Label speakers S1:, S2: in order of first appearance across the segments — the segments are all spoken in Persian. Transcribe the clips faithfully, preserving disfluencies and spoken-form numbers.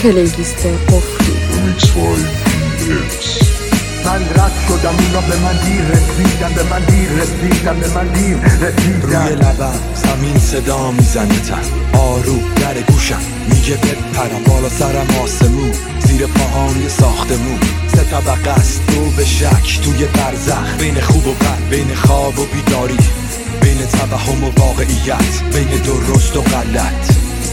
S1: پلیلیست قفلی.
S2: من رد شدم اونا به من دیر رسیدن، به من دیر رسیدن، به من دیر رسیدن.
S3: روی لبم زمین صدا میزنه تن آروم در گوشم میگه بپرم بالا سرم آسمون، زیر پاهام یه ساختمون سه طبقه است دو به شک توی برزخ، بین خوب و بد، بین خواب و بیداری، بین توهم و واقعیت، بین درست و غلط.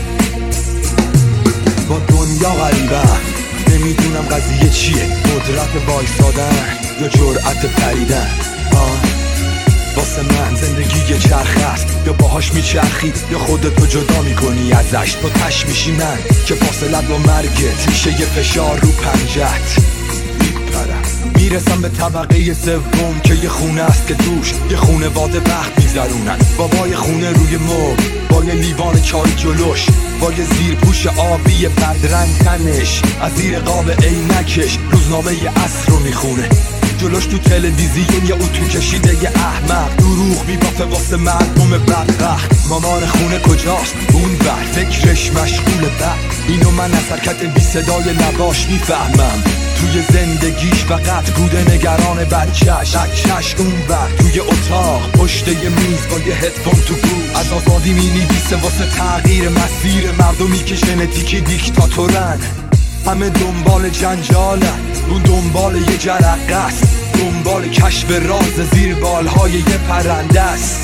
S3: با دنیا غریبم نمیدونم قضیه چیه، قدرت وایسادن یا جرأت پریدن. آه واسه من زندگی یه چرخ است، یا باهاش میچرخی یا خودتو جدا میکنی ازش. تو تش میشی من که فاصلت با مرگت میشه یه فشار رو پنجت. میپرم میرسم به طبقه سوم که یه خونه است که توش یه خونواده وقت میگذرونن. بابای خونه روی مبل با یه لیوان چای جلوش، با یه زیر پوش آبی بدرنگ تنش، از زیر قاب عینکش روزنامه ی عصر رو میخونه. جلوش تو تلویزیون یه اتو کشیده یه احمق دروغ میبافه واسه مردم بدبخت. مامان خونه کجاست؟ اون بر فکرش مشغول بر. اینو من از حرکت بی صدای لباش میفهمم. توی زندگیش فقط بوده نگران بچهش، بچهش اون بر توی اتاق پشت یه میز با یه هدفون تو گوش، از آزادی مینویسه واسه تغییر مسیر مردمی که ژنتیکی دیکتاتورن. همه دنبال جنجالن، اون دنبال یه جرقه است، دنبال کشف راز زیر بالهای یه پرنده است.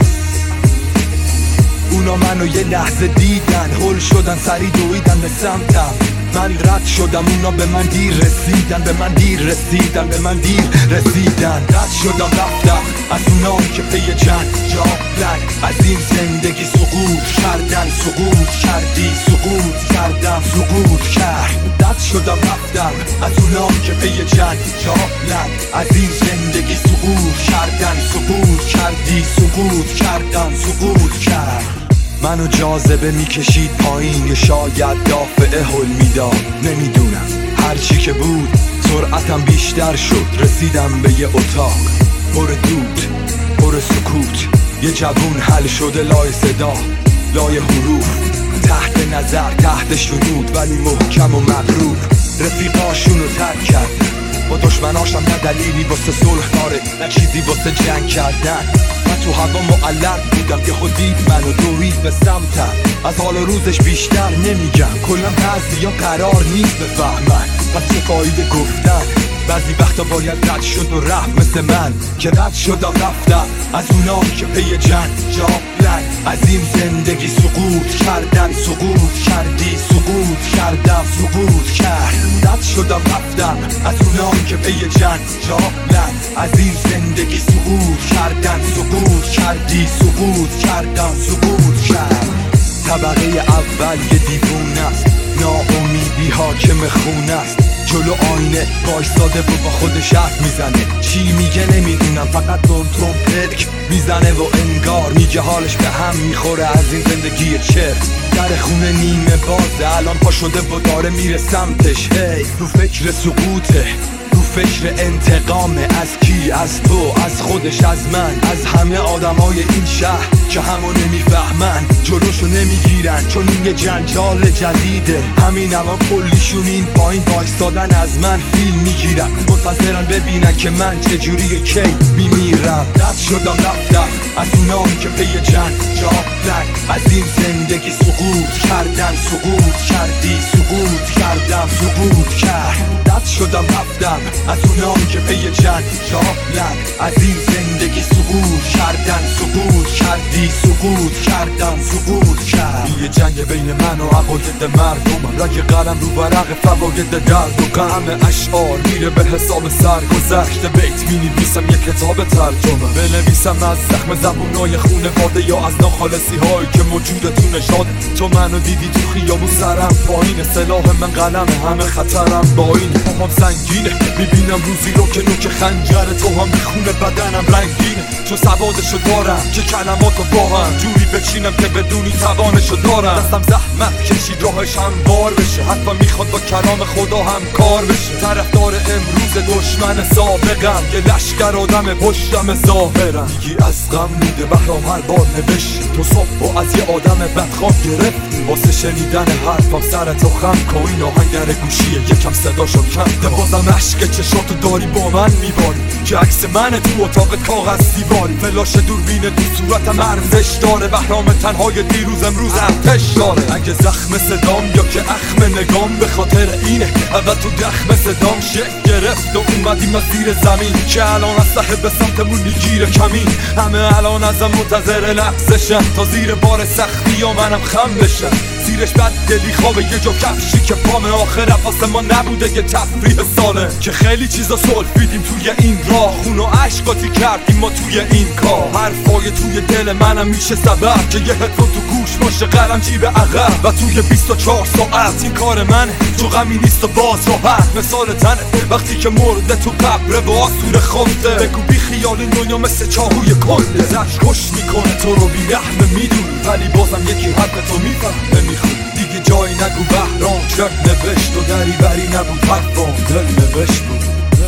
S3: اونا منو یه لحظه دیدن، هل شدن سری دویدن به سمتم. من رد شدم اونا به من دیر رسیدن، به من دیر رسیدن، به من دیر رسیدن. رد شدم رفتم از اونا که پی جنجالن، از این زندگی سقوط کردن، سقوط کردی سقوط کردم، سقوط کرد. رد شدم رفتم از اونا که پی جنجالن، از این زندگی سقوط کردن، سقوط کردی سقوط کردم، سقوط کرد. منو جاذبه میکشید پایین، یا شاید دافعه هل میداد، نمیدونم. هرچی که بود سرعتم بیشتر شد، رسیدم به یه اتاق پر دود، پر سکوت. یه جوون حل شده لای صدا، لای حروف، تحت نظر، تحت شنود، ولی محکم و مغرور. رفیقاشونو ترک کردن، با دشمناشم نه دلیلی واسه صلح داره، نه چیزی واسه جنگ کردن. من تو هوا معلق بودم که خودید منو دوید به سمتم. از حال روزش بیشتر نمیگم، کلم بعضی ها قرار نیست بفهمن، پس چه فایده گفتن. بعضی وقتا باید رد شد و رفت مثل من که رد شدم رفتم از اونا که پی جنجالن، از این زندگی سقوط کردن، سقوط کردی سقوط کردم، سقوط کرد. رد شدم رفتم از اونا که پی جنجالن، از این زندگی سقوط کردن، سقوط کردی سقوط کردم، سقوط کرد. طبقه اول یه دیوونه است، ناامیدی حاکم خونه است. جلو آینه وایساده و با خودش حرف میزنه، چی میگه نمیدونم، فقط تون تون پلک میزنه و انگار میگه حالش به هم میخوره از این زندگی چرت. در خونه نیمه بازه، الان پا شده و داره میره سمتش. هی رو فکر سقوطه، رو فکر انتقامه. از کی؟ از تو، از خودش، از من، از همه آدمای این شهر که همو نمیفهمن، جلوشو نمیگیرن چون این یه جنجال جدیده. همین الان کلیشون این پایین وایستادن از من فیلم میگیرن، منتظرن ببینن که من چجوری کی میمیرم. رد شدم رفتم از اونام که پی جنجالن، از این زندگی سقوط کردن، سقوط کردی سقوط کردم، سقوط کرد. رد شدم رفتم از اونام که پی جنجالن، از این زندگی سقوط کردن، سقوط کردی سقوط کردم، سقوط کرد. یه جنگ بین من و عقاید مردمم، رنگ قلم رو ورق فواید درد و غم. اشعار میره به حساب سرگذشت، بیت مینویسم یه کتاب ترجمه، بنویسم از زخم زبونای خونواده یا از ناخالصی هایی که موجود تو نشاد. تو منو دیدی تو خیابون سرم پایینه، سلاح من قلم، همه خطرم با این پاهم سنگینه. میبینم روزی رو که نوک خنجر تو هم میخونه بدنم رنگینه. تو سوادشو دارم که کلماتو با هم جوری بچینم که بدونی توانشو دارم. دستم زحمت کشید راهش هموار بشه، حتما میخواد با کلام خدا هم کار بشه. طرفدار امروز دشمن سابقم، که لشکر آدم پشت بودم ظاهرم. میگی از غم بوده بهرام هر بار نوشتی تو صبح و از یه آدم بدخواب گرفتی. واسه شنیدن حرفم سر تو خم کن، این آهنگر گوشیه یکم صداشو کم. بازم عشق چشاتو داری با من میباری که عکس من تو اتاق کاغذ دیواری. فلاش دوربین تو صورتم ارزش داره، بهرام تنهای دیروز امروز ارتش داره. اگه زخم صدام یا که اخم نگام به خاطر اینه اول تو دخم صدام شکل گرفت و اومدیم از زیر زمین که الان از صاحب سمتمون میگیره کمین. همه الان ازم منتظر لحظشن تا زیر بار سختی و منم خم بشم. زیرش بد دلی خوابه یه جا کفشی که پام آخر واسه ما نبوده یه تفریح ساله که خیلی چیزا سلفیدیم توی این راه. خون و عشقاتی کردیم ما توی این کار. حرفای توی دل منم میشه سبب که یه هدفون تو گوش باشه قلم جیب عقب و توی بیست و چهار ساعت این کار منه. تو غمی نیست و باز راحت مثال تنه وقتی که مرده تو قبره با آسور خفته. بگو بی خیال این دنیا مثل چاهوی کنده زش کش میکنه تو رو بی رحمه میدونی، ولی بازم یکی حرف تو میفهمه میخونی. دیگه جایی نگو بهرام چرت نوشت و دری بری نبود حرفام دل نوشت بود.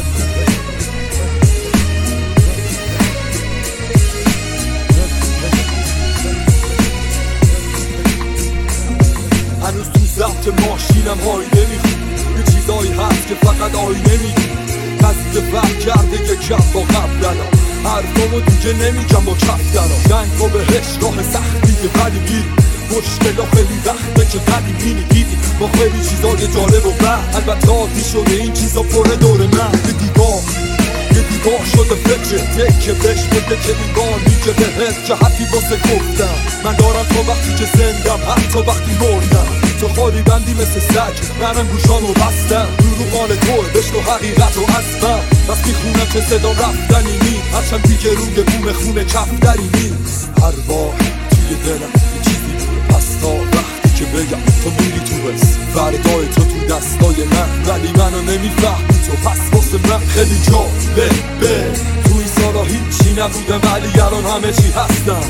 S3: هنوز تو ضبط ماشینم هایده میخونی، یه چیزایی هست که فقط آینه میدونی. قصد فرق کرده یه کم با قبل دارم، حرفامو دیگه نمیگم با کف دارم. جنگ و بهش راه سختیه ولی میری، مشکلا خیلی وقته که قدیمی دیدی با خیلی چیزای جالب و بد. البته عادی شده این چیزا پره دور من. یه دیوار یه دیوار شده فکر که بهش بده که دیوار میگه بهت که حرفی واسه گفتم. من دارم تا وقتی که زندم حتی وقتی مردم. تو خالی بندی مثل سگ منم گوشامو بستم. دروغ مال توه بشنو حقیقت و از من. بس میخونم که صدا رفتنی نی هرچند دیگه روی بوم خونه کفتری نیست. هر بار توی دلم یه چیزی پس تا وقتی که بگم تو میری تو بس فردای تو تو دستای من، ولی منو نمیفهمی تو پس واسه من خیلی جالبه. تو این سالا هیچی نبودم ولی الان همه چی هستم.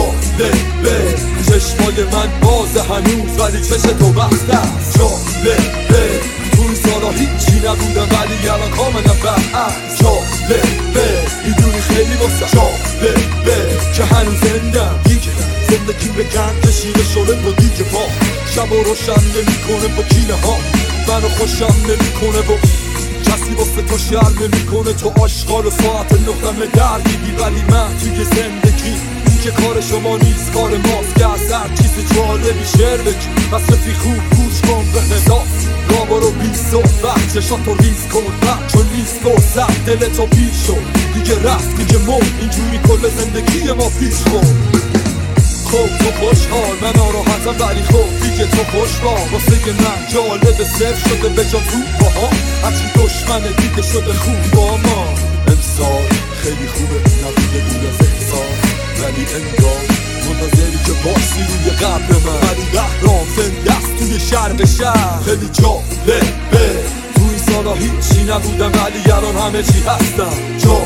S3: جالبه چشمای من بازه هنوز ولی چش تو بسته است. جالبه تو این سالا هیچی نبودم ولی الان کاملا برعکس. جالبه میدونی خیلی واسه جالبه که هنوز زندم. دیگه زندگی بگن کشیده شده با دیگه پا شب و روشن نمیکنه با کینه ها. منو خوشم نمیکنه با کسی واسه تو شر نمیکنه. تو آشغال و ساعت نقدم درگیری ولی من توی زندگی این که کار شما نیست کار ماست که از هر چیز جالبی شعر بگی. پس رفی خوب گوش کن به حساب را برو بیست صحبت چشاتو ریز کن بد چون نیست فرصت دلتو پیر شد دیگه رفت دیگه مرد. اینجوری کل زندگی ما پیش کن. خب تو خوشحال من ناراحتم ولی خب دیگه تو خوش با واسه من جالب صرف شده به جا تو باها. هرچی دشمن دیگه شده خوب با ما. امسال خیلی خوبه نبوده دور از احساس ولی انگار منتظری که باشی روی قبر من. ولی بهرام زنده است توی شرق شهر خیلی جالبه. تو این سالا هیچی نبودم ولی الان همه چی هستم.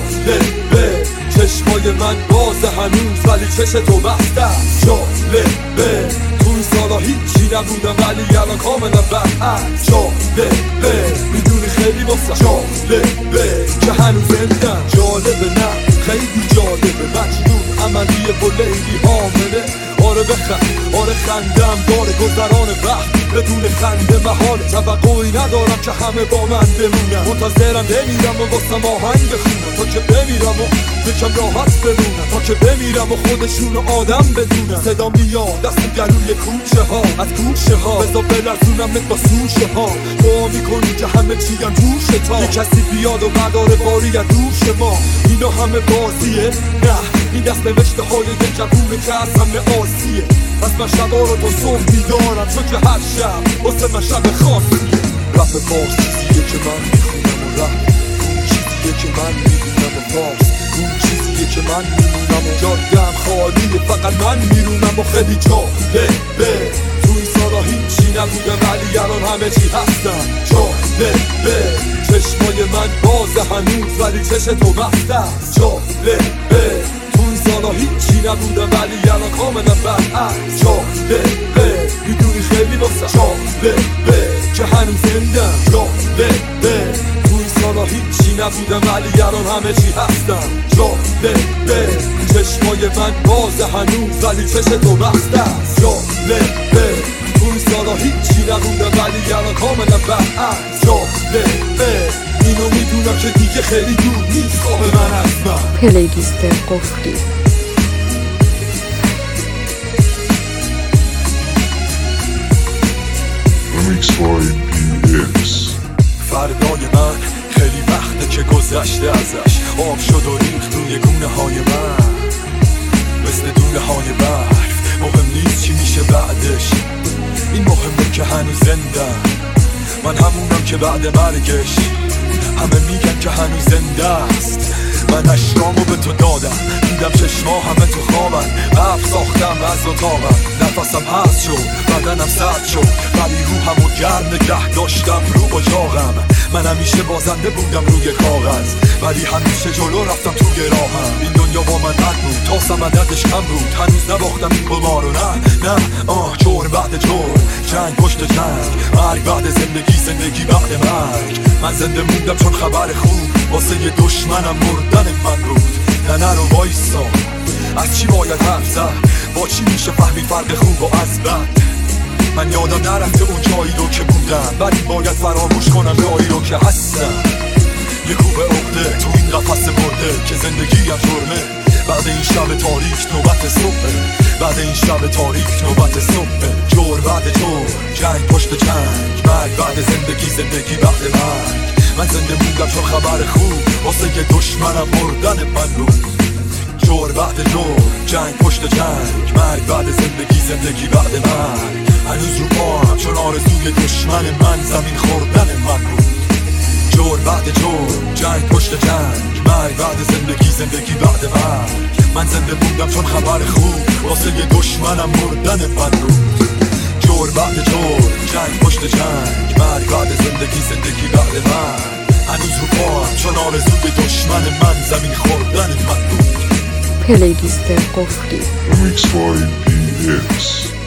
S3: جالبه چشمای من بازه هنوز ولی چش تو بسته است. جالبه تو این سالا هیچی نبودم ولی الان کاملا برعکس. جالبه میدونی خیلی واسه جالبه که هنوز زندم. جالبه نه خیلی جالبه مجنون عملی با لیلی حامله. آره بخند آره خندم داره گذران وقت بدون خنده محال. توقعی ندارم که همه با من بمونم. منتظرم بمیرم و واسم آهنگ بخونم تا که بمیرم و یکم راحت بمونم. تا که بمیرم و خودشون آدم بدونم. صدا میاد دست گلوی کوچه ها از گوشه ها بذار بلرزونم نت با سوشه ها. دعا میکنی که همه چی هم توشه تا یه کسی بیاد و مدار باری از دوش ما. اینا همه بازیه نه این دست نوشته های یه جوونه که از همه آسیه. پس من شبا رو تا صبح میدارم چون که هر شب واسه من شب خاصیه. رپ فارس چیزیه که من میخونم و رپ اون چیزیه که من میدونم و فارس اون چیزیه که من میمونم و جادم خالیه فقط من میرونم و خیلی جالبه. تو این سالا هیچی نبودم ولی الان همه چی هستم. جالبه چشمای من بازه هنوز ولی چش تو بسته است. جالبه تو این سالا هیچی نبودم ولی الان کاملا برعکس. جالبه میدونی خیلی واسه جالبه که هنوز زندم. جالبه تو این سالا هیچی نبودم ولی الان همه چی هستم. جالبه چشمای من بازه هنوز ولی چش تو بسته است. جالبه اون سالا هیچی نبودم ولی الان کاملا برعکس. جالبه اینو میدونم که دیگه خیلی دور نیست خواب من از من.
S1: پلیلیست قفلی.
S3: فردای من خیلی وقته که گذشته ازش، آب شد و ریخت روی گونه های من مثل دونه های برف. مهم نیست چی میشه بعدش، این مهمه که هنوز زنده. من همونم که بعد مرگش همه میگن که هنوز زنده است. من اشکامو به تو دادم، دیدم چشما همه تو خوابن. قبل ساختم از اتاقم، نفسم هست شد، بدنم سرد شد ولی روحمو گرم نگه داشتم رو اجاقم. من همیشه بازنده بودم روی کاغذ ولی همیشه جلو رفتم تو گراهم. این دنیا با من بد بود، تاسم عددش کم بود، هنوز نباختم این قمارو. نه نه آه جور بعد جور، جنگ پشت جنگ، مرگ بعد زندگی، زندگی بعد مرگ. من زنده موندم چون خبر خوب واسه یه دشمنم مردن من بود. نه نه رو وایسا، از چی باید حرف زد، با چی میشه فهمید فرق خوب و از بد. من یادم نرفته اون جایی رو که بودم ولی باید فراموش کنم جایی رو که هستم. یه کوبه عقده تو این قفس مرده که زندگی هم جرمه. بعد این شب تاریک نوبت صبح، بعد این شب تاریک نوبت صبح. جور بعد جور، جنگ پشت جنگ، مرگ بعد زندگی، زندگی بعد مرگ. من زنده موندم چون خبر خوب واسه یه دشمنم مردن من بود. جور بعد جور، جنگ پشت جنگ، مرگ بعد زندگی، زندگی بعد مرگ. هنوز رو پاهم چون آرزوی دشمن من زمین خوردن من بود. جور بعد جور، جنگ پشت جنگ، مرگ بعد زندگی، زندگی بعد مرگ. من زنده موندم چون خبر خوب واسه یه دشمنم مردن من بود. جور بعد جور، جنگ پشت جنگ، مرگ بعد زندگی، زندگی بعد مرگ. هنوز رو پاهم چون آرزوی دشمن من زمین خوردن من بود.
S1: پلیلیست قفلی.
S4: Remix by پی ایکس